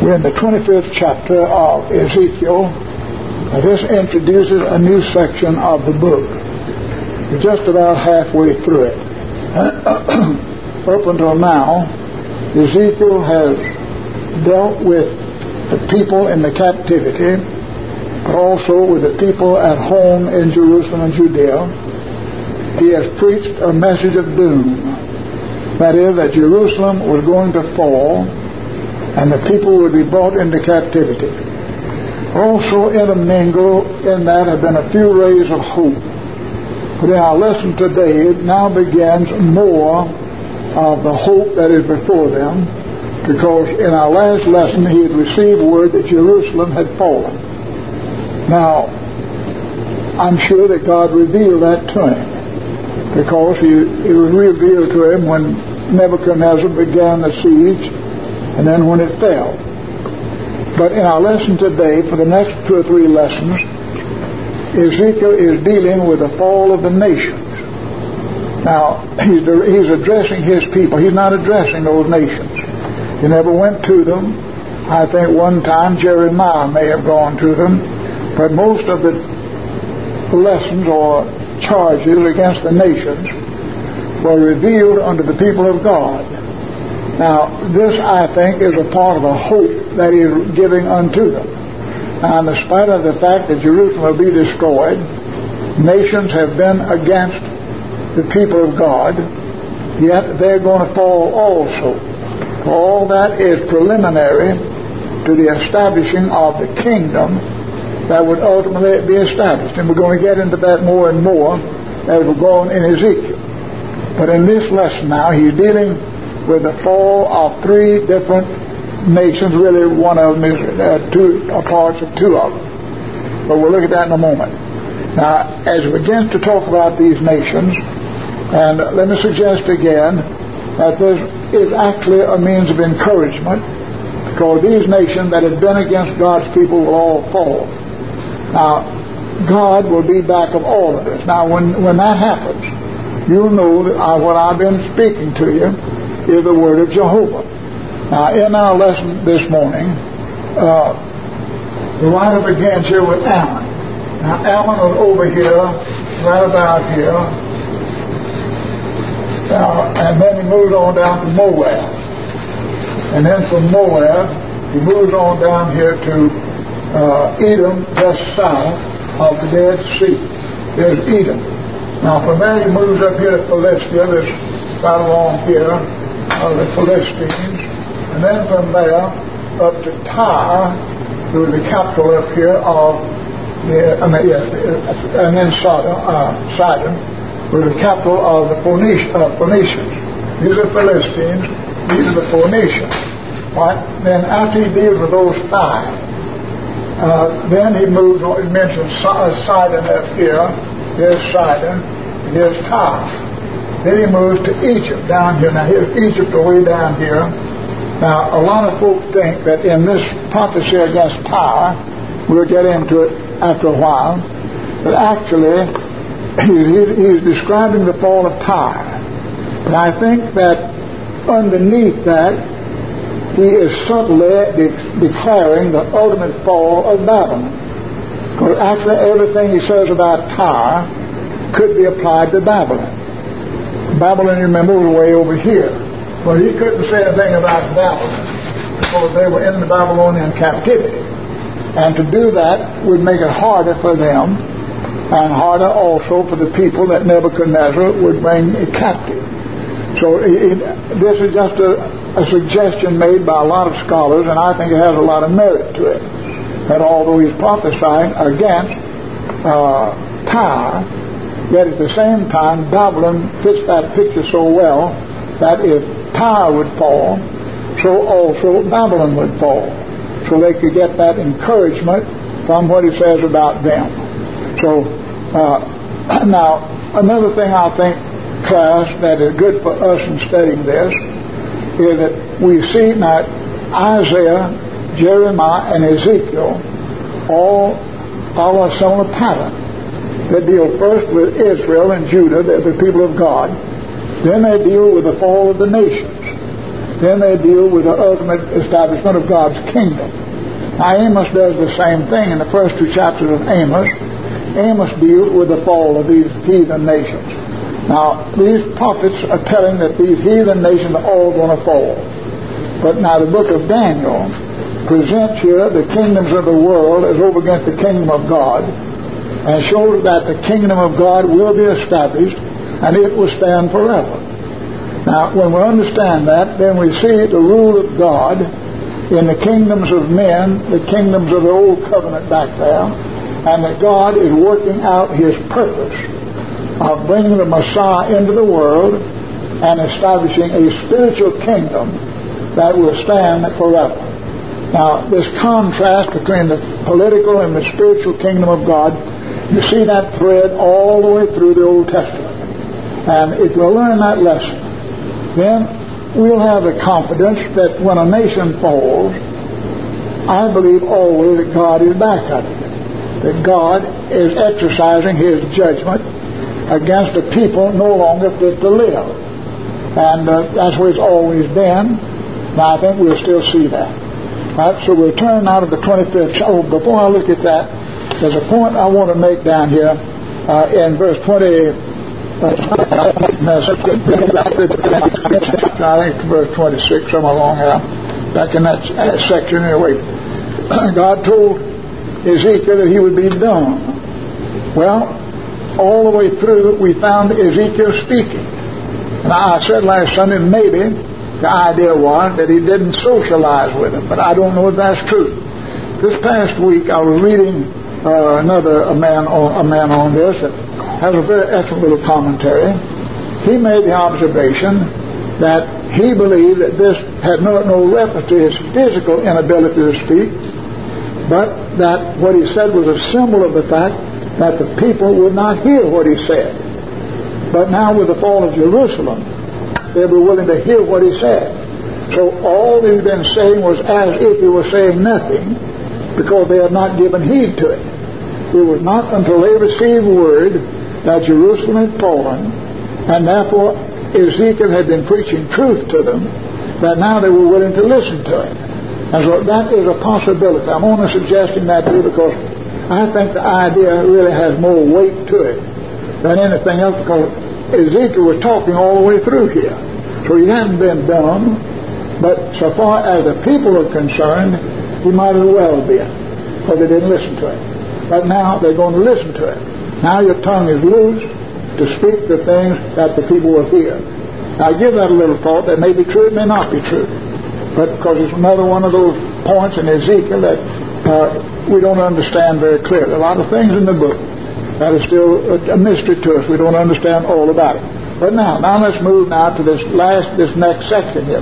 We're in the 25th chapter of Ezekiel. This introduces a new section of the book. We're just about halfway through it. Up until now, Ezekiel has dealt with the people in the captivity, but also with the people at home in Jerusalem and Judea. He has preached a message of doom. That is, that Jerusalem was going to fall and the people would be brought into captivity. Also intermingled in that have been a few rays of hope. But in our lesson today, it now begins more of the hope that is before them, because in our last lesson he had received word that Jerusalem had fallen. Now, I'm sure that God revealed that to him, because it was revealed to him when Nebuchadnezzar began the siege and then when it fell. But in our lesson today, for the next 2 or 3 lessons, Ezekiel is dealing with the fall of the nations. Now, he's addressing his people. He's not addressing those nations. He never went to them. I think one time Jeremiah may have gone to them, but most of the lessons or charges against the nations were revealed unto the people of God. Now, this, I think, is a part of a hope that he is giving unto them. Now, in spite of the fact that Jerusalem will be destroyed, nations have been against the people of God, yet they're going to fall also. All that is preliminary to the establishing of the kingdom that would ultimately be established. And we're going to get into that more and more as we go on in Ezekiel. But in this lesson now, he's dealing with the fall of 3 different nations. Really, one of them is parts of 2 of them. But we'll look at that in a moment. Now, as we begin to talk about these nations, and let me suggest again that this is actually a means of encouragement, because these nations that have been against God's people will all fall. Now, God will be back of all of this. Now, when that happens, you'll know that what I've been speaking to you is the word of Jehovah. Now, in our lesson this morning, the writer begins here with Ammon. Now, Ammon was over here, right about here, and then he moved on down to Moab. And then from Moab, he moves on down here to Edom, just south of the Dead Sea. There's Edom. Now, from there he moves up here to Philistia, this right along here, the Philistines, and then from there up to Tyre, to the capital up here of and then Sidon, to the capital of the Phoenicians. These are Philistines, these are the Phoenicians. Right? Then after he deals with those 5, then he moves on. He mentions Sidon up here. Here's Sidon, here's Tyre. Then he moves to Egypt down here. Now, here's Egypt away down here. Now, a lot of folks think that in this prophecy against Tyre, we'll get into it after a while, but actually, he's describing the fall of Tyre. But I think that underneath that, he is subtly declaring the ultimate fall of Babylon. Because actually, everything he says about Tyre could be applied to Babylon. Babylon, you remember, was way over here. But he couldn't say anything about Babylon because they were in the Babylonian captivity. And to do that would make it harder for them and harder also for the people that Nebuchadnezzar would bring captive. So this is just a suggestion made by a lot of scholars, and I think it has a lot of merit to it. That although he's prophesying against Tyre, yet at the same time, Babylon fits that picture so well that if Tyre would fall, so also Babylon would fall. So they could get that encouragement from what he says about them. So, now, another thing I think, class, that is good for us in studying this is that we see that Isaiah, Jeremiah, and Ezekiel all follow a similar pattern. They deal first with Israel and Judah, the people of God. Then they deal with the fall of the nations. Then they deal with the ultimate establishment of God's kingdom. Now Amos does the same thing in the first 2 chapters of Amos. Amos deals with the fall of these heathen nations. Now, these prophets are telling that these heathen nations are all going to fall. But now the book of Daniel presents here the kingdoms of the world as over against the kingdom of God, and shows that the kingdom of God will be established and it will stand forever. Now, when we understand that, then we see the rule of God in the kingdoms of men, the kingdoms of the old covenant back there, and that God is working out His purpose of bringing the Messiah into the world and establishing a spiritual kingdom that will stand forever. Now, this contrast between the political and the spiritual kingdom of God, you see that thread all the way through the Old Testament. And if we'll learn that lesson, then we'll have the confidence that when a nation falls, I believe always that God is back at it. That God is exercising His judgment against a people no longer fit to live. And that's where it's always been. Now I think we'll still see that. All right, so we'll turn now to the 25th. Oh, before I look at that, there's a point I want to make down here in verse 20. I think verse 26, somewhere along here, back in that section anyway. God told Ezekiel that he would be dumb. Well, all the way through we found Ezekiel speaking. And I said last Sunday maybe the idea was that he didn't socialize with him, but I don't know if that's true. This past week I was reading a man on this that has a very excellent little commentary. He made the observation that he believed that this had no reference to his physical inability to speak, but that what he said was a symbol of the fact that the people would not hear what he said. But now with the fall of Jerusalem, they were willing to hear what he said. So all he'd been saying was as if he was saying nothing, because they had not given heed to it. It was not until they received word that Jerusalem had fallen, and therefore Ezekiel had been preaching truth to them, that now they were willing to listen to it. And so that is a possibility. I'm only suggesting that to you because I think the idea really has more weight to it than anything else, because Ezekiel was talking all the way through here. So he hadn't been dumb, but so far as the people are concerned, he might as well been, because they didn't listen to it. But now they're going to listen to it. Now your tongue is loose to speak the things that the people will hear. Now give that a little thought. That may be true, it may not be true. But because it's another one of those points in Ezekiel that we don't understand very clearly. A lot of things in the book that is still a mystery to us. We don't understand all about it. But now let's move now to this next section here.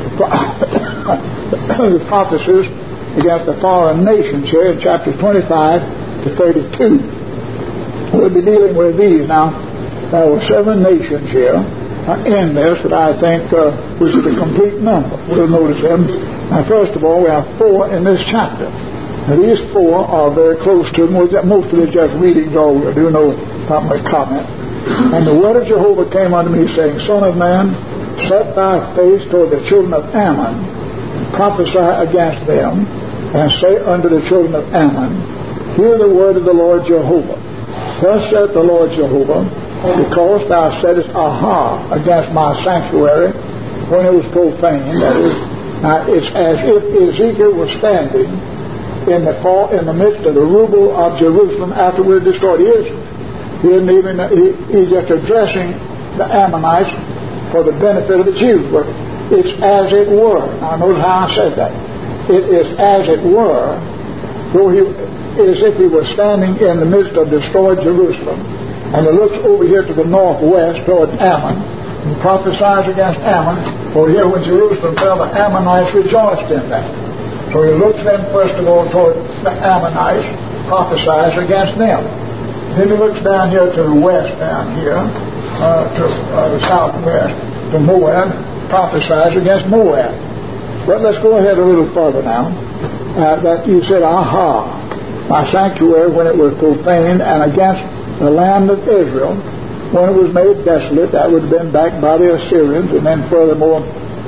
The prophecies against the foreign nations here in chapters 25 to 32. We'll be dealing with these now. There were 7 nations here in this that I think which is a complete number. We'll notice them. Now, first of all, we have 4 in this chapter. Now, these 4 are very close to them. Most of it is just readings, all we'll do, no proper comment. And the word of Jehovah came unto me, saying, Son of man, set thy face toward the children of Ammon, and prophesy against them, and say unto the children of Ammon, Hear the word of the Lord Jehovah. Thus saith the Lord Jehovah, because thou saidst, Aha, against my sanctuary, when it was profaned. That is, now it's as if Ezekiel was standing in the midst of the rubble of Jerusalem after we destroyed Israel. He's just addressing the Ammonites for the benefit of the Jews. But it's as it were. Now notice how I said that. It is as it were, though as if he was standing in the midst of destroyed Jerusalem, and he looks over here to the northwest toward Ammon, and prophesies against Ammon. For here when Jerusalem fell, the Ammonites rejoiced in that. So he looks then first of all toward the Ammonites, prophesies against them. Then he looks down here to the west down here, to the southwest, to Moab, prophesies against Moab. But let's go ahead a little further now. That you said, Aha, my sanctuary when it was profaned, and against the land of Israel when it was made desolate. That would have been back by the Assyrians, and then furthermore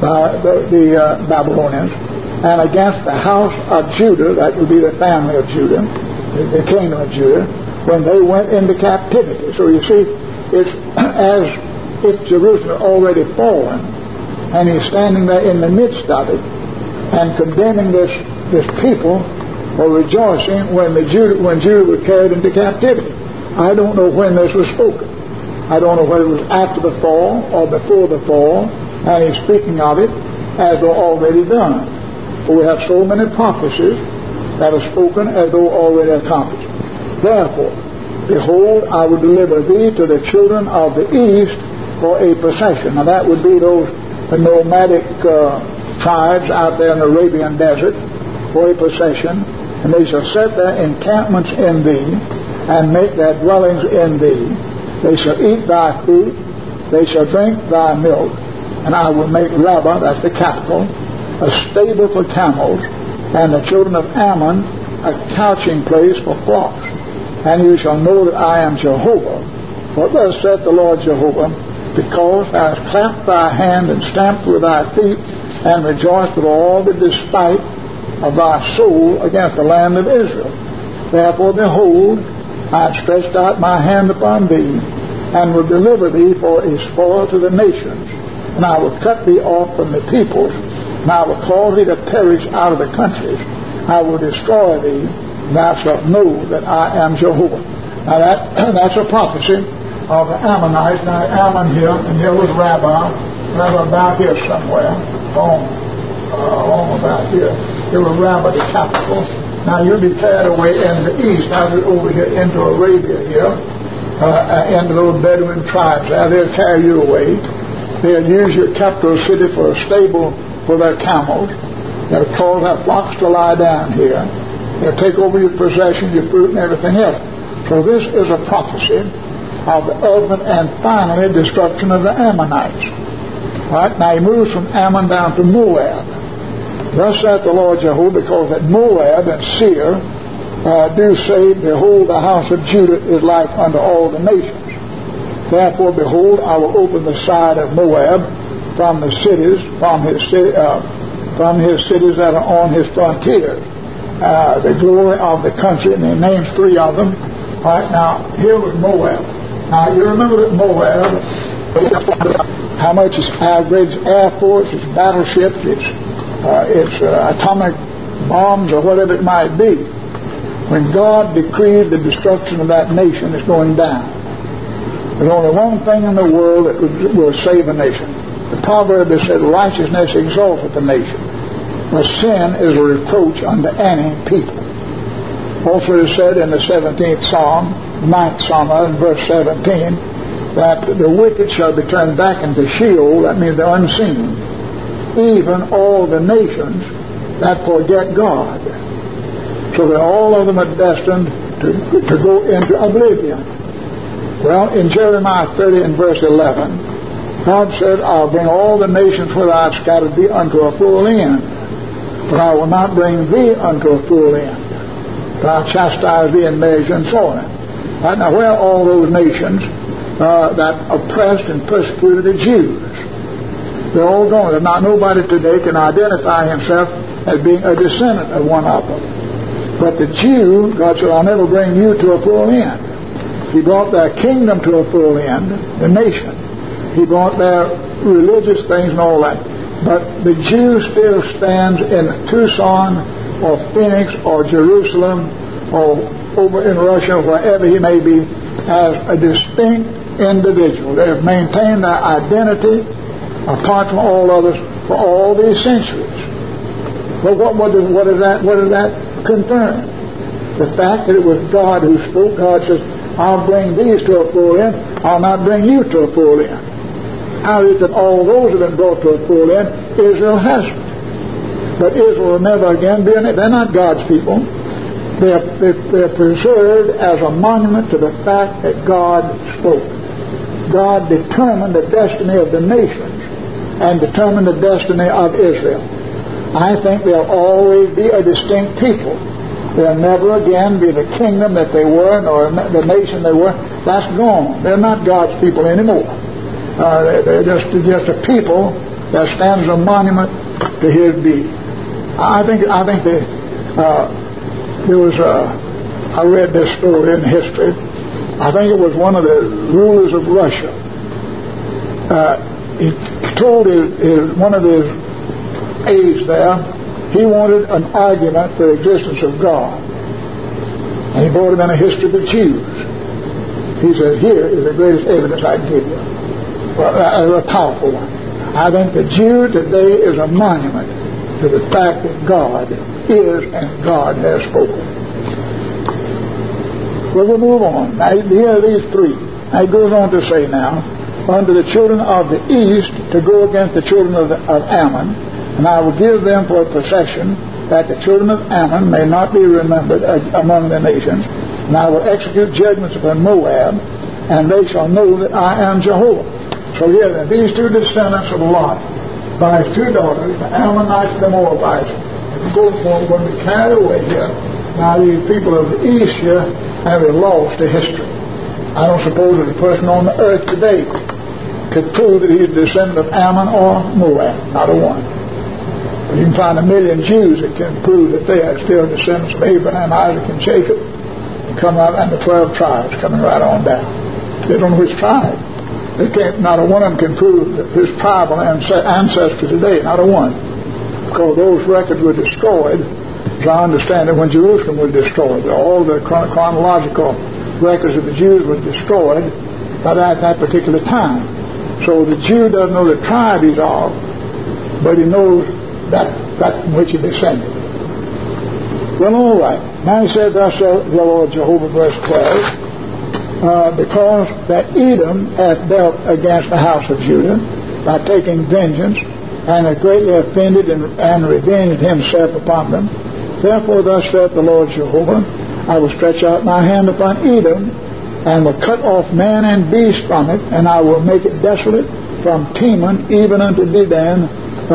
by the Babylonians, and against the house of Judah, that would be the family of Judah, the kingdom of Judah, when they went into captivity. So you see, it's as if Jerusalem had already fallen, and he's standing there in the midst of it, and condemning this people for rejoicing when Judah was carried into captivity. I don't know when this was spoken. I don't know whether it was after the fall or before the fall, and he's speaking of it as though already done. For we have so many prophecies that are spoken as though already accomplished. Therefore, behold, I will deliver thee to the children of the east for a possession. Now that would be those nomadic tribes out there in the Arabian desert for a possession, and they shall set their encampments in thee and make their dwellings in thee. They shall eat thy fruit, they shall drink thy milk, and I will make Rabbah, that's the capital, a stable for camels, and the children of Ammon a couching place for flocks. And you shall know that I am Jehovah. For thus saith the Lord Jehovah, because thou hast clapped thy hand and stamped with thy feet, and rejoiced with all the despite of thy soul against the land of Israel. Therefore, behold, I have stretched out my hand upon thee, and will deliver thee for a spoil to the nations. And I will cut thee off from the peoples, and I will cause thee to perish out of the countries. I will destroy thee, and thou shalt know that I am Jehovah. Now that's a prophecy of the Ammonites. Now Ammon here, and here was Rabbah about here somewhere, along about here. Here was Rabbah, the capital. Now you'll be carried away in the east, now we're over here into Arabia here, into those Bedouin tribes. Now they'll carry you away. They'll use your capital city for a stable for their camels. They'll cause their flocks to lie down here. They'll take over your possessions, your fruit, and everything else. So this is a prophecy of the ultimate and finally destruction of the Ammonites. All right, now he moves from Ammon down to Moab. Thus saith the Lord Jehovah, because that Moab and Seir do say, behold, the house of Judah is like unto all the nations. Therefore, behold, I will open the side of Moab from the cities, from his cities that are on his frontier. The glory of the country, and he names three of them. All right, now, here was Moab. Now, you remember that Moab, how much its average air force, its battleships, its atomic bombs, or whatever it might be. When God decreed the destruction of that nation, it's going down. There's only one thing in the world that will save a nation. The proverb has said, righteousness exalteth a nation, but sin is a reproach unto any people. Also it is said in the 17th Psalm, 9th Psalm, verse 17, that the wicked shall be turned back into Sheol, that means the unseen, even all the nations that forget God. So that all of them are destined to go into oblivion. Well, in Jeremiah 30 and verse 11, God said, I'll bring all the nations where I have scattered thee unto a full end, but I will not bring thee unto a full end. But I'll chastise thee in measure and so on. Right, now, where are all those nations that oppressed and persecuted the Jews? They're all gone. There's not nobody today can identify himself as being a descendant of one of them. But the Jew, God said, I'll never bring you to a full end. He brought their kingdom to a full end, the nation. He brought their religious things and all that. But the Jew still stands in Tucson or Phoenix or Jerusalem or over in Russia, wherever he may be, as a distinct individual. They have maintained their identity apart from all others for all these centuries. Well, what does that confirm? The fact that it was God who spoke. God says, I'll bring these to a full end. I'll not bring you to a full end. How is it that all those have been brought to a full end? Israel hasn't. But Israel will never again be in it. They're not God's people. They're preserved as a monument to the fact that God spoke. God determined the destiny of the nations and determined the destiny of Israel. I think they'll always be a distinct people. They'll never again be the kingdom that they were, nor the nation they were. That's gone. They're not God's people anymore. They're just a people that stands as a monument to his deed. I think there was I read this story in history. I think it was one of the rulers of Russia. He told one of his aides there he wanted an argument for the existence of God. And he brought him in a history of the Jews. He said, here is the greatest evidence I can give you. Well, a powerful one. I think the Jew today is a monument to the fact that God is and God has spoken. Well, we'll move on. Now, here are these three. Now, he goes on to say now, unto the children of the east to go against the children of Ammon, and I will give them for a possession, that the children of Ammon may not be remembered among the nations. And I will execute judgments upon Moab, and they shall know that I am Jehovah. So here, these two descendants of Lot, by his two daughters, the Ammonites and the Moabites, both going to be carried away here. Now, these people of the east here have a loss to history. I don't suppose that a person on the earth today could prove that he's a descendant of Ammon or Moab. Not a one. But you can find a million Jews that can prove that they are still descendants of Abraham, Isaac, and Jacob. Come out, and the 12 tribes coming right on down. They don't know which tribe. They can't. Not a one of them can prove that his tribal ancestor today. Not a one, because those records were destroyed. As I understand it, when Jerusalem was destroyed, all the chronological records of the Jews were destroyed by that particular time. So the Jew doesn't know the tribe he's of, but he knows that from which he descended. Well, all right. Now he said, thus saith the Lord Jehovah, verse 12, because that Edom hath dealt against the house of Judah by taking vengeance, and hath greatly offended and revenged himself upon them. Therefore thus saith the Lord Jehovah, I will stretch out my hand upon Edom, and will cut off man and beast from it, and I will make it desolate from Teman even unto Dedan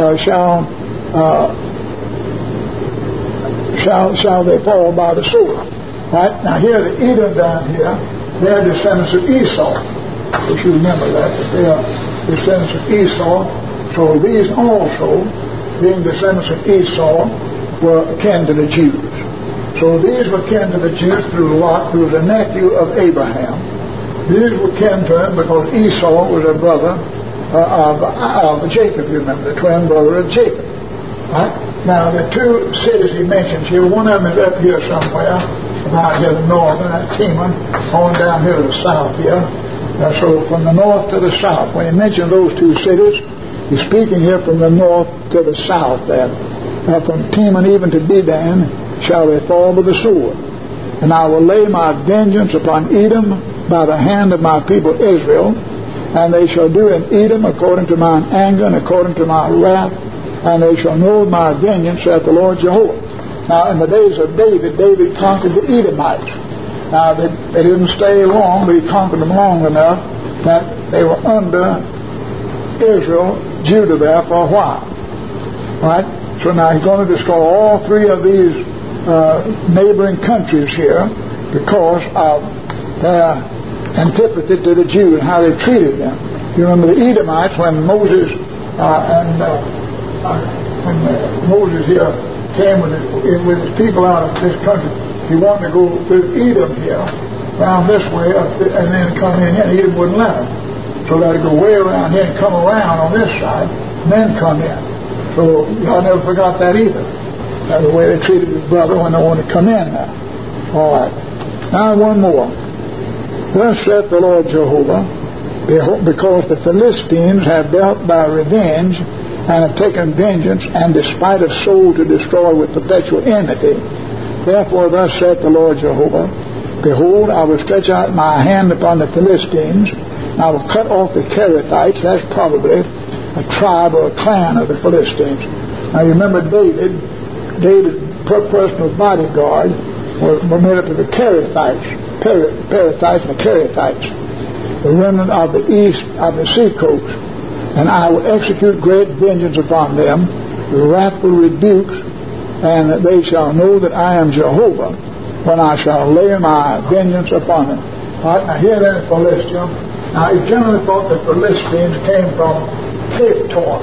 shall they fall by the sword. Right? Now here, the Edom down here, they're descendants of Esau. If you remember that they are descendants of Esau. So these also, being descendants of Esau, were akin to the Jews. So these were kin to the Jews through Lot, who was a nephew of Abraham. These were kin to him because Esau was a brother of Jacob, you remember, the twin brother of Jacob. Right? Now, the two cities he mentions here, one of them is up here somewhere, about here the northern, at Teman, on down here to the south here. So from the north to the south, when he mentions those two cities, he's speaking here from the north to the south there. From Teman even to Dedan shall they fall with the sword. And I will lay my vengeance upon Edom by the hand of my people Israel, and they shall do in Edom according to mine anger and according to my wrath, and they shall know my vengeance, saith the Lord Jehovah. Now, in the days of David conquered the Edomites. Now, they didn't stay long, but he conquered them long enough that they were under Israel, Judah there for a while. Right? So now he's going to destroy all three of these neighboring countries here because of their antipathy to the Jews and how they treated them. You remember the Edomites when Moses here came with his people out of this country. He wanted to go through Edom here, around this way, and then come in here. Edom wouldn't let him. So they had to go way around here and come around on this side, and then come in. So I never forgot that either. That's the way they treated his brother when they wanted to come in now. All right. Now one more. Thus saith the Lord Jehovah, because the Philistines have dealt by revenge, and have taken vengeance, and despite of soul to destroy with perpetual enmity. Therefore thus saith the Lord Jehovah, behold, I will stretch out my hand upon the Philistines, and I will cut off the Kerethites. That's probably a tribe or a clan of the Philistines. Now you remember David's personal bodyguard were made up of the Kerethites, Perethites and the Kerethites, the remnant of the east of the seacoast. And I will execute great vengeance upon them, wrathful rebukes, and they shall know that I am Jehovah when I shall lay my vengeance upon them. All right, now here then is Philistia. Now, he generally thought that Philistines came from Caphtor.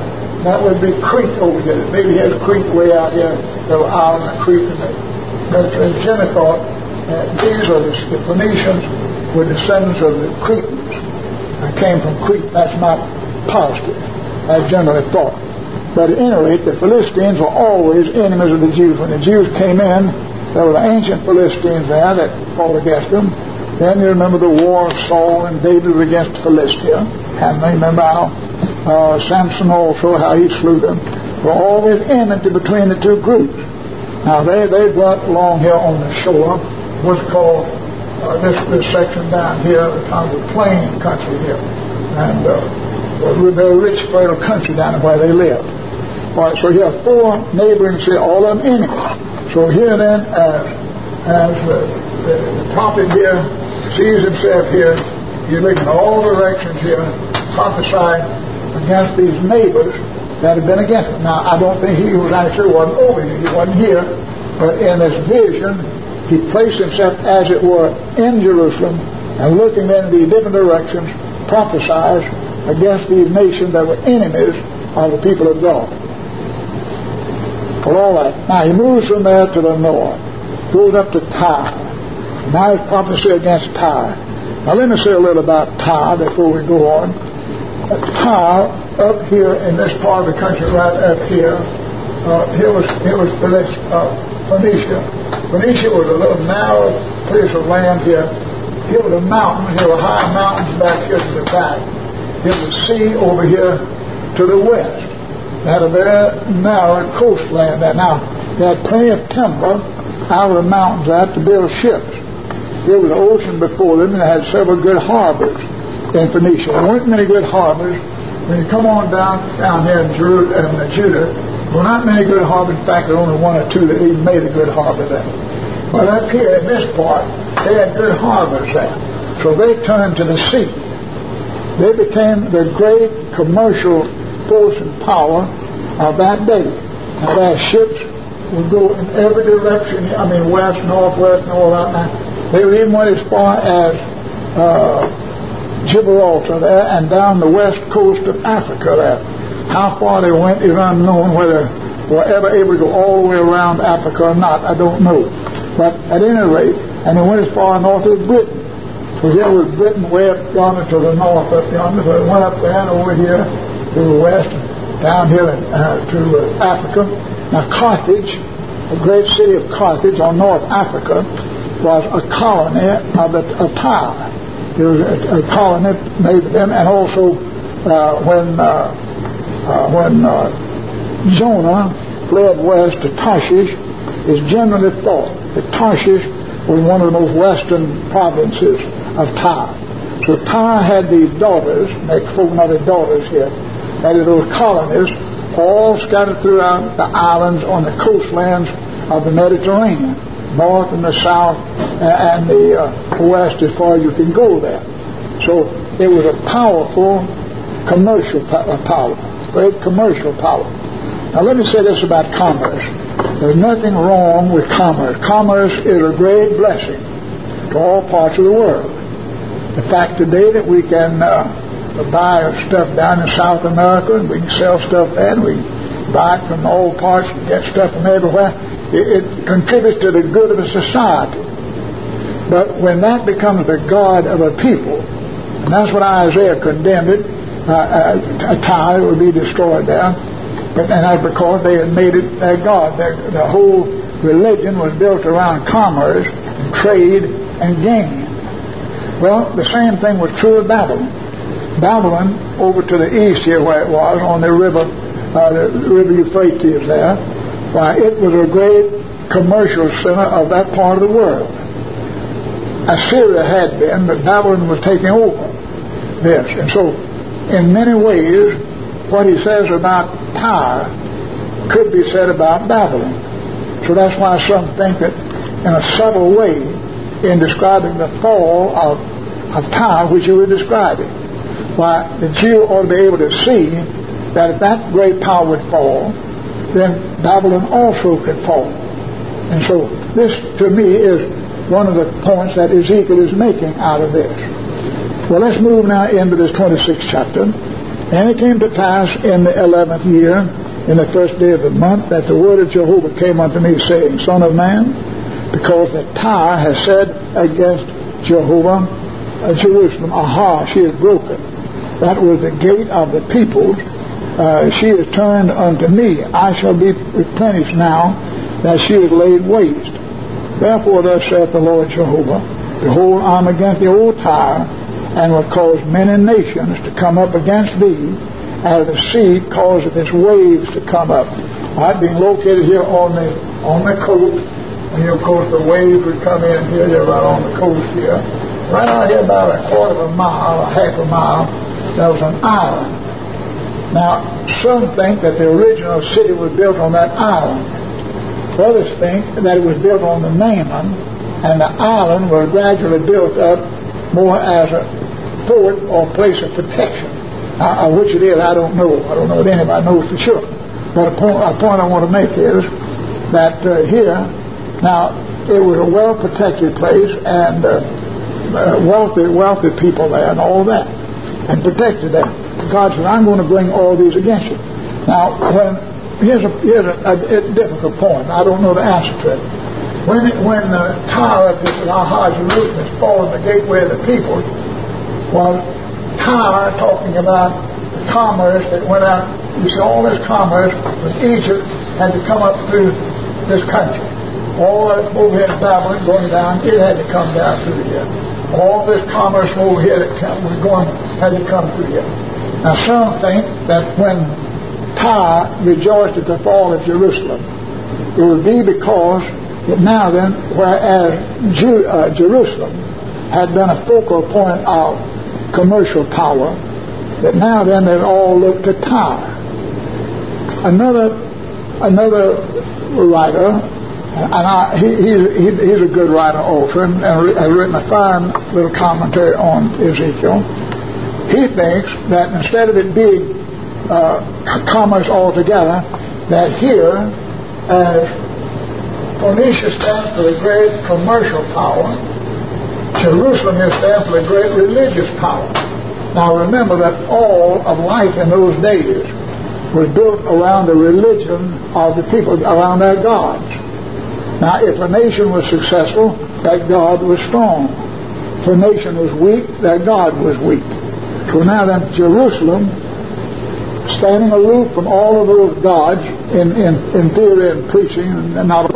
That would be Crete over here. Maybe here's Crete way out here, little island of Crete. But Jenner thought these are the Phoenicians were descendants of the Cretans. They came from Crete. That's not positive, as generally thought. But at any rate, the Philistines were always enemies of the Jews. When the Jews came in, there were the ancient Philistines there that fought against them. Then you remember the war of Saul and David against Philistia. And remember how Samson also, how he slew them. Were always enmity between the two groups. Now they brought along here on the shore what's called this section down here, kind of the plain country here. And very rich, fertile country down where they live. All right, so you have four neighboring cities, all of them enemies. So here then, as the prophet here sees himself here, he's looking in all directions here, prophesying against these neighbors that have been against him. Now, I don't think he wasn't over here. He wasn't here. But in this vision, he placed himself, as it were, in Jerusalem and looking in these different directions, prophesied against these nations that were enemies of the people of God. Well, all right. Now, he moves from there to the north, goes up to Tyre. Now he's prophecy against Tyre. Now, let me say a little about Tyre before we go on. Tyre, up here in this part of the country, right up here, here was Phoenicia. Phoenicia was a little narrow piece of land here. Here were the mountains. Here were high mountains back here to the back. Here was the sea over here to the west. They had a very narrow coastland there. Now, they had plenty of timber out of the mountains there to build ships. There was the ocean before them, and they had several good harbors in Phoenicia. There weren't many good harbors. When you come on down here in Judah, there were not many good harbors. In fact, there were only one or two that even made a good harbor there. But up here in this part, they had good harbors there. So they turned to the sea. They became the great commercial force and power of that day. Now, their ships would go in every direction. I mean, west, northwest, and all that. Now, they even went as far as Gibraltar there and down the west coast of Africa there. How far they went is unknown. Whether they were ever able to go all the way around Africa or not, I don't know. But at any rate, and they went as far north as Britain. So here was Britain way up yonder to the north, up yonder. So they went up there and over here to the west, down here to Africa. Now Carthage, the great city of Carthage on North Africa, was a colony of Tyre. It was a colony made of them, and also when Jonah fled west to Tarshish, it's generally thought that Tarshish was one of the most western provinces of Tyre. So Tyre had these daughters, they spoken of the daughters here, that is those colonies, all scattered throughout the islands on the coastlands of the Mediterranean, north and the south and the west as far as you can go there. So it was a powerful commercial power, great commercial power. Now let me say this about commerce. There's nothing wrong with commerce. Commerce is a great blessing to all parts of the world. The fact today that we can buy stuff down in South America and we can sell stuff there and we buy it from all parts and get stuff from everywhere, it contributes to the good of a society. But when that becomes the God of a people, and that's what Isaiah condemned it, Tyre would be destroyed there, and that's because they had made it their God. The whole religion was built around commerce and trade and gain. Well, the same thing was true of Babylon. Babylon, over to the east here where it was, on the river Euphrates there, why, it was a great commercial center of that part of the world. Assyria had been, but Babylon was taking over this. And so, in many ways, what he says about Tyre could be said about Babylon. So that's why some think that in a subtle way, in describing the fall of Tyre, which you were describing, why the Jew ought to be able to see that if that great power would fall, then Babylon also could fall. And so this, to me, is one of the points that Ezekiel is making out of this. Well, let's move now into this 26th chapter. And it came to pass in the 11th year, in the first day of the month, that the word of Jehovah came unto me, saying, Son of man, because that Tyre has said against Jehovah, Jerusalem, aha, she is broken. That was the gate of the peoples. She is turned unto me. I shall be replenished now that she is laid waste. Therefore thus saith the Lord Jehovah, behold, I am against the old Tyre, and will cause many nations to come up against thee, as the sea causeth its waves to come up. I've been located here on the coast, and of course the waves would come in here. They're right on the coast here. Right out here, about a quarter of a mile, or half a mile, there was an island. Now, some think that the original city was built on that island. Others think that it was built on the mainland, and the island was gradually built up more as a fort or place of protection. Now, which it is, I don't know. I don't know if anybody knows for sure. But a point I want to make is that here, now, it was a well-protected place, and wealthy people there and all that, and protected them. God said, I'm going to bring all these against you. Now, here's a difficult point. I don't know the answer to it. When Tyre, Jerusalem, is fallen the gateway of the people, well, Tyre, talking about the commerce that went out, you see, all this commerce from Egypt had to come up through this country. All that over here in Babylon going down, it had to come down through here. All this commerce over here that had to come through here. Now, some think that when Tyre rejoiced at the fall of Jerusalem, it would be because that now then, whereas Jerusalem had been a focal point of commercial power, that now then they all look to Tyre. Another writer, and he's a good writer also, and has written a fine little commentary on Ezekiel. He thinks that instead of it being commerce altogether, that here, as Phoenicia stands for the great commercial power, Jerusalem here stands for the great religious power. Now remember that all of life in those days was built around the religion of the people, around their gods. Now, if a nation was successful, that God was strong. If a nation was weak, that God was weak. So now then, Jerusalem, standing aloof from all of those gods in theory and preaching, and not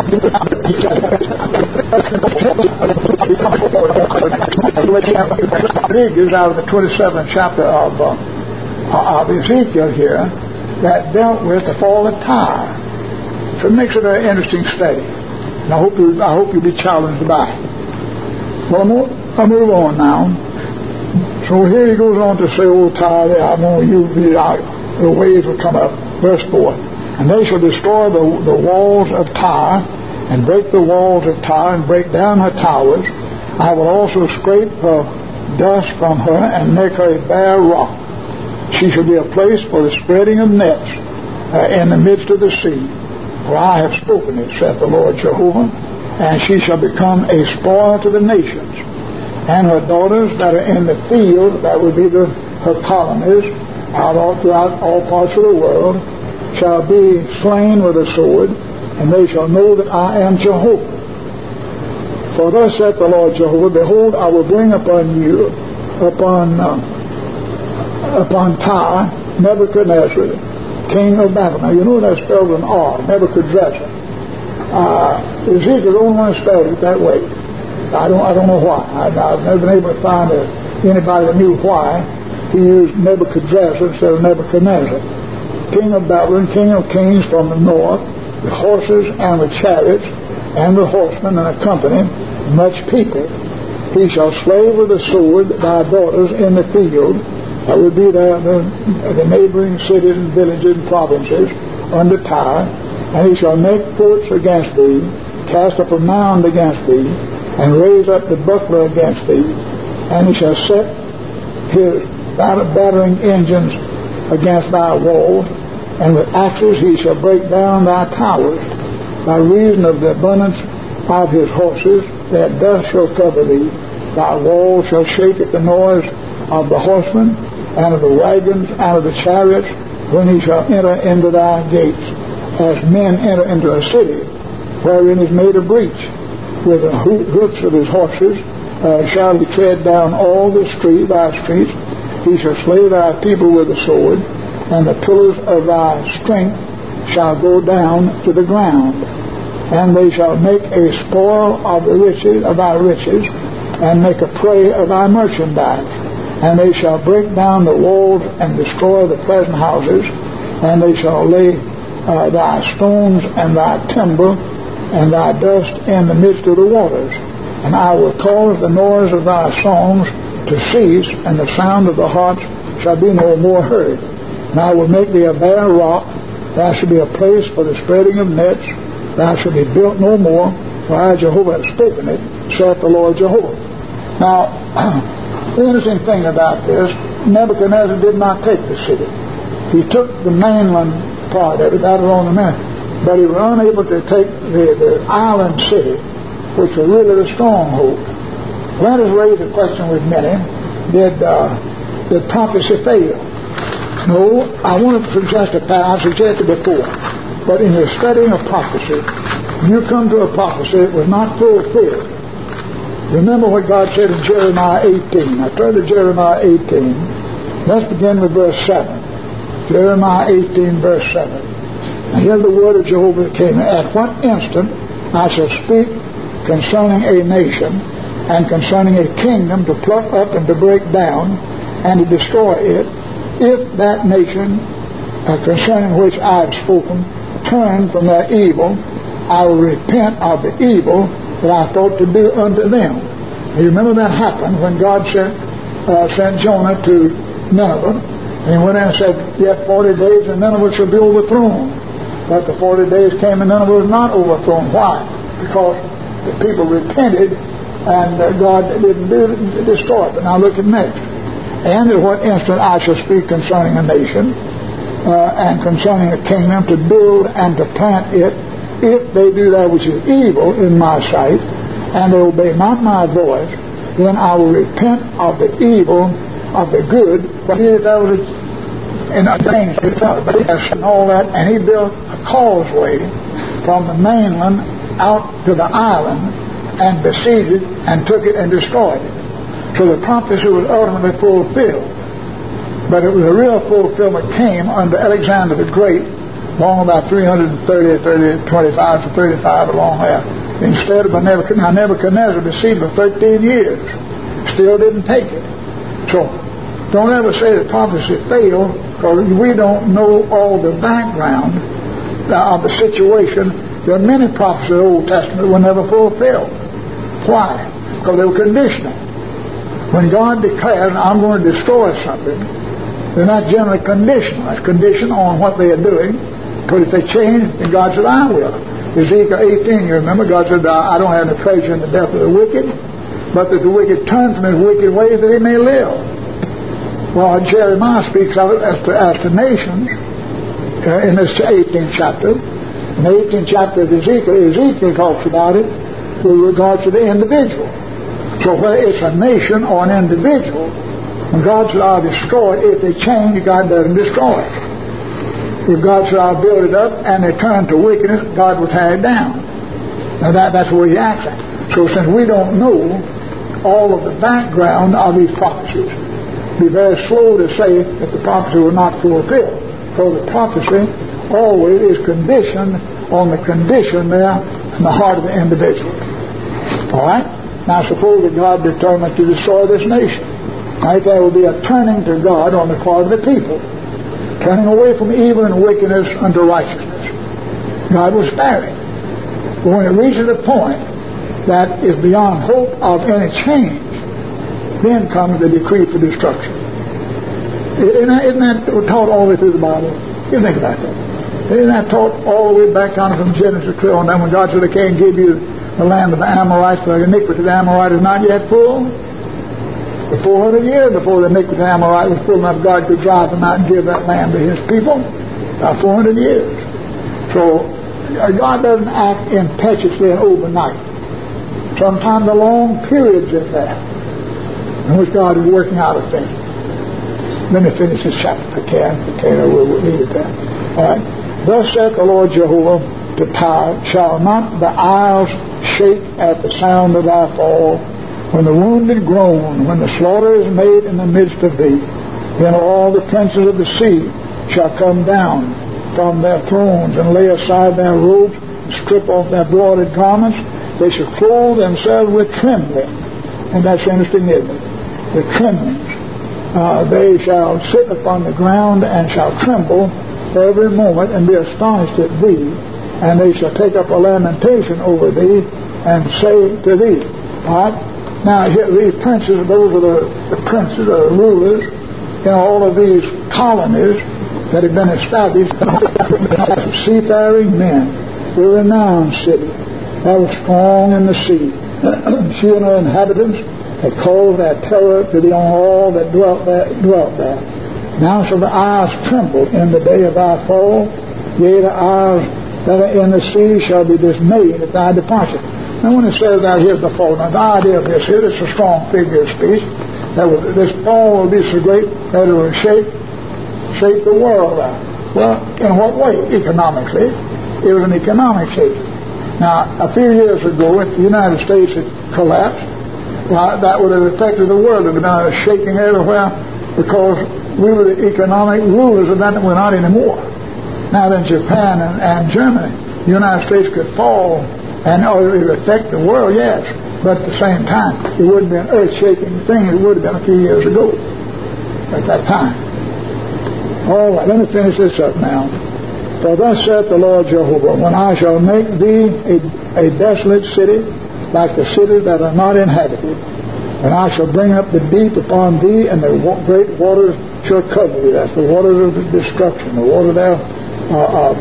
is out of the 27th chapter of Ezekiel here, that dealt with the fall of Tyre. So it makes it an interesting study. And I hope you'll be challenged by it. Well, I'll move on now. So here he goes on to say, oh, Tyre, the waves will come up. Verse 4. And they shall destroy the walls of Tyre, and break the walls of Tyre, and break down her towers. I will also scrape her dust from her, and make her a bare rock. She shall be a place for the spreading of nets in the midst of the sea. For I have spoken it, saith the Lord Jehovah, and she shall become a spoil to the nations. And her daughters that are in the field, that would be her colonies, throughout all parts of the world, shall be slain with a sword, and they shall know that I am Jehovah. For thus saith the Lord Jehovah, behold, I will bring upon Tyre, Nebuchadnezzar, king of Babylon. Now, you know that's spelled with an R, Nebuchadnezzar. Ezekiel only one spelled it that way. I don't know why. I've never been able to find anybody that knew why he used Nebuchadnezzar instead of Nebuchadnezzar. King of Babylon, king of kings from the north, with horses and with chariots, and with horsemen and a company, much people. He shall slay with a sword thy daughters in the field. That would be the neighboring cities and villages and provinces under Tyre. And he shall make forts against thee, cast up a mound against thee, and raise up the buckler against thee. And he shall set his battering engines against thy walls, and with axes he shall break down thy towers. By reason of the abundance of his horses, that dust shall cover thee. Thy walls shall shake at the noise of the horsemen, and of the wagons, and of the chariots, when he shall enter into thy gates, as men enter into a city, wherein is made a breach. With the hoofs of his horses shall he tread down all thy streets. He shall slay thy people with the sword, and the pillars of thy strength shall go down to the ground. And they shall make a spoil of thy riches, and make a prey of thy merchandise. And they shall break down the walls and destroy the pleasant houses, and they shall lay thy stones and thy timber and thy dust in the midst of the waters. And I will cause the noise of thy songs to cease, and the sound of the harps shall be no more heard. And I will make thee a bare rock, thou shalt be a place for the spreading of nets, thou shalt be built no more, for I, Jehovah, have spoken it, saith the Lord Jehovah. Now, the interesting thing about this, Nebuchadnezzar did not take the city. He took the mainland part of it, that was on the minute, but he was unable to take the island city, which was really the stronghold. Let us raise a question with many. Did prophecy fail? No, I want to suggest a path. I suggested before. But in the studying of prophecy, you come to a prophecy that was not fulfilled. Remember what God said in Jeremiah 18. Now turn to Jeremiah 18. Let's begin with verse 7. Jeremiah 18, verse 7. And here's the word of Jehovah that came. At what instant I shall speak concerning a nation, and concerning a kingdom, to pluck up and to break down and to destroy it, if that nation concerning which I have spoken turn from their evil, I will repent of the evil that I thought to do unto them. You remember that happened when God sent Jonah to Nineveh, and he went in and said, yet 40 days and Nineveh shall be overthrown. But the 40 days came and Nineveh was not overthrown. Why? Because the people repented, and God didn't destroy it. But now look at next. And at what instant I shall speak concerning a nation, and concerning a kingdom, to build and to plant it, if they do that which is evil in my sight, and they obey not my voice, then I will repent of the evil of the good. But that was in a thing, and all that, and he built a causeway from the mainland out to the island, and besieged it, and took it and destroyed it. So the prophecy was ultimately fulfilled. But it was a real fulfillment came under Alexander the Great, long about 25 to 35 along there. Instead of Nebuchadnezzar besieged for 13 years. Still didn't take it. So don't ever say that prophecy failed, because we don't know all the background of the situation. There are many prophecies in the Old Testament that were never fulfilled. Why? Because they were conditional. When God declares, I'm going to destroy something, they're not generally conditional. That's conditional on what they are doing. Because if they change, then God said, I will. Ezekiel 18, you remember, God said, I don't have any pleasure in the death of the wicked, but that the wicked turn from his wicked ways that he may live. Well, Jeremiah speaks of it as to nations in this 18th chapter. In the 18th chapter of Ezekiel talks about it with regard to the individual. So whether it's a nation or an individual, when God said, I'll destroy it, if they change, God doesn't destroy it. If God said, I'll build it up, and they turn to wickedness, God will tear it down. Now that's where he acts at. So since we don't know all of the background of these prophecies, be very slow to say that the prophecy will not fulfill. So the prophecy always is conditioned on the condition there in the heart of the individual. All right? Now suppose that God determined to destroy this nation. Right? There will be a turning to God on the part of the people, turning away from evil and wickedness unto righteousness. God will spare it. But when it reaches a point that is beyond hope of any change, then comes the decree for destruction. Isn't that taught all the way through the Bible? You think about that. Isn't that taught all the way back down from Genesis 12 on down when God said, I can't give you the land of the Amorites, for the iniquity of the Amorite is not yet full? For 400 years before the iniquity of the Amorite was full enough, God could drive them out and give that land to his people. About 400 years. So God doesn't act impetuously and overnight. Sometimes the long periods of that in which God is working out a thing. Let me finish this chapter if I can. Okay, we'll leave it there. All right. Thus saith the Lord Jehovah to Tyre, shall not the isles shake at the sound of thy fall? When the wounded groan, when the slaughter is made in the midst of thee, then all the princes of the sea shall come down from their thrones and lay aside their robes, and strip off their broidered garments. They shall clothe themselves with trembling. And that's interesting, isn't it? The tremblings. They shall sit upon the ground and shall tremble every moment and be astonished at thee. And they shall take up a lamentation over thee and say to thee. All right? Now, these princes, those are the princes, the rulers, all of these colonies that have been established, seafaring men, the renowned city that was strong in the sea. She and her inhabitants had caused that terror to be on all that dwelt there. Now shall the isles tremble in the day of thy fall, yea, the isles that are in the sea shall be dismayed at thy departure. Now when it says that here's the fall, now the idea of this here, it's a strong figure of speech. This fall will be so great that it will shake the world out. Well, in what way? Economically. It was an economic shake. Now, a few years ago, if the United States had collapsed, that would have affected the world. It would have been shaking everywhere because we were the economic rulers of that. We're not anymore. Now then, Japan and Germany, the United States could fall and it would affect the world, yes. But at the same time, it wouldn't be an earth-shaking thing. It would have been a few years ago at that time. All right, let me finish this up now. For thus saith the Lord Jehovah, when I shall make thee a desolate city, like the cities that are not inhabited, and I shall bring up the deep upon thee, and the great waters shall cover thee. That's the waters of destruction, the water there of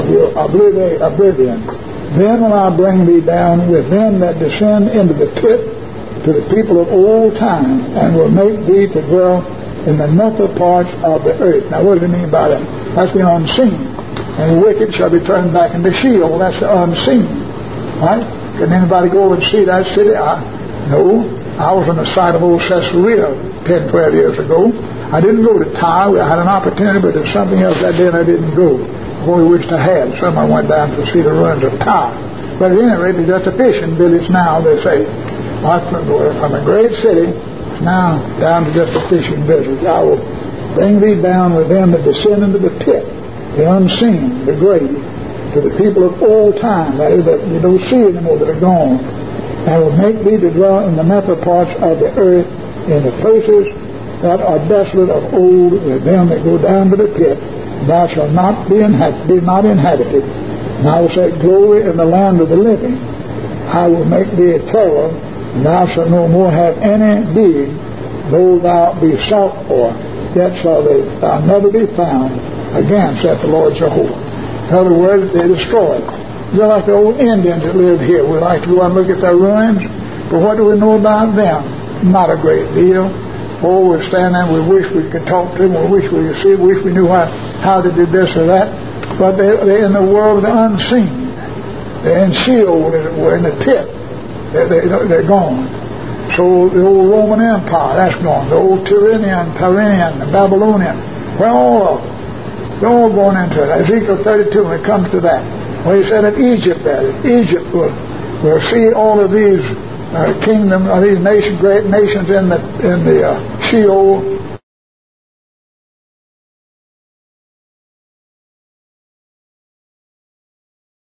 oblivion. Then will I bring thee down with them that descend into the pit, to the people of old time, and will make thee to dwell in the nether parts of the earth. Now what does it mean by that? That's the unseen. And the wicked shall be turned back into Sheol. That's the unseen. Right? Can anybody go over and see that city? No. I was on the site of old Caesarea 10, 12 years ago. I didn't go to Tyre. I had an opportunity, but there's something else that day and I didn't go. Boy, we wished I had. Some I went down to see the ruins of Tyre. But at any rate, it's just a fishing village now, they say. From a great city, now down to just a fishing village. I will bring thee down with them that descend into the pit, the unseen, the grave, to the people of old time, that is, that you don't see anymore, that are gone. And will make thee to dwell in the nether parts of the earth, in the places that are desolate of old, with them that go down to the pit. Thou shalt not be inhabited. And I will set glory in the land of the living. I will make thee a terror, and thou shalt no more have any being, though thou be sought for, yet shall thou never be found again, saith the Lord Jehovah. In other words, they destroyed. They're like the old Indians that lived here. We like to go and look at their ruins, but what do we know about them? Not a great deal. Oh, we stand there and we wish we could talk to them, we wish we could see, we wish we knew how they did this or that. But they're in the world of the unseen. They're in Sheol, as it were, in the pit. They're gone. So the old Roman Empire, that's gone. The old Tyrian, the Babylonian, well, all of them. They're all going into it. Ezekiel 32, when it comes to that. Well, he said that Egypt will see all of these kingdoms, these great nations in the Sheol,